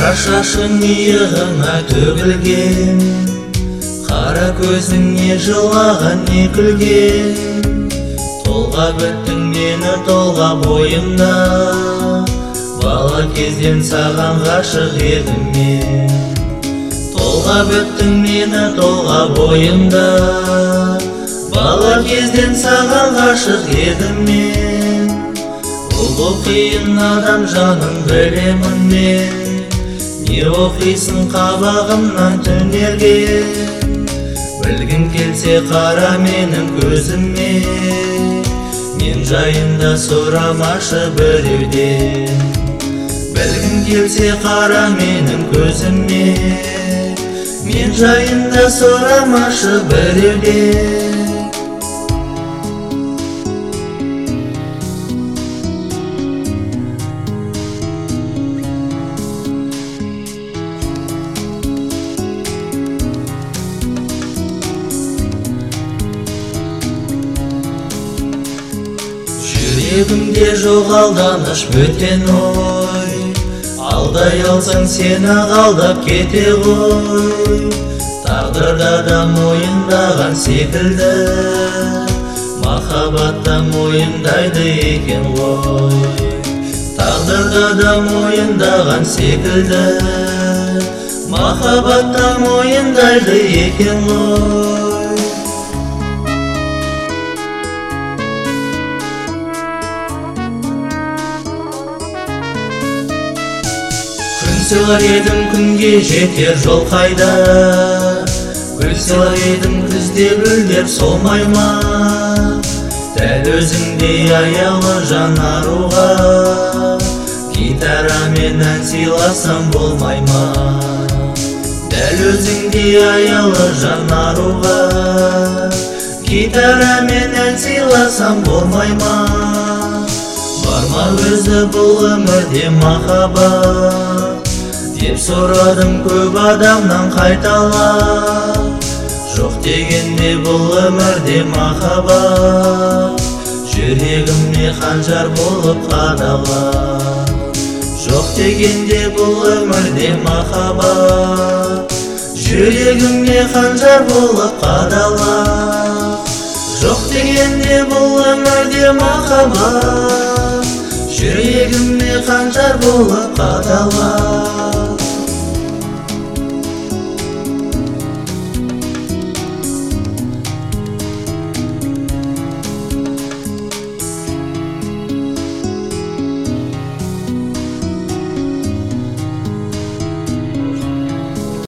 Қара шашың иығыңа төгілген, қара көзіңе жылаған не күлген. Толға біттің мені толға бойымда, бала кезден саған ғашық едім мен. Толға біттің мені толға бойымда, бала кезден саған ғашық едім мен. Ұлы қиын адам жанын білемін мен, не оқисың қабағымнан түнерге. Білгің келсе қара менің көзіме, мен жайында сұрамашы біреуден. Білгің келсе қара менің көзіме, мен жайында сұрамашы біреуден. Жүрегімде жоқ алданыш бөтен ой, алдай алсаң сені алдап кете ғой. Тағдырда да мойындаған секілді, махаббатта мойындайды екен ғой. Тағдырда да мойындаған секілді, махаббатта мойындайды екен ғой. Сыйлар едім күнге жетер жол қайда, гүл сыйлар едім күзде гүлдер солмай ма. Дәл өзіңдей аялы жан аруға, гитарамен ән сыйласам болмай ма. Дәл өзіңдей аялы жан аруға, гитарамен ән сыйласам болмай ма. Бар ма өзі бұл өмірде махаббат, деп сұрадым көп адамнан қайталап. Жоқ дегенде бұл өмірде махаббат, жүрегіме қанжар болып қадалар. Жоқ дегенде бұл өмірде махаббат, жүрегіме қанжар болып қадалар. Жоқ дегенде бұл өмірде махаббат, жүрегіме қанжар болып қадалар.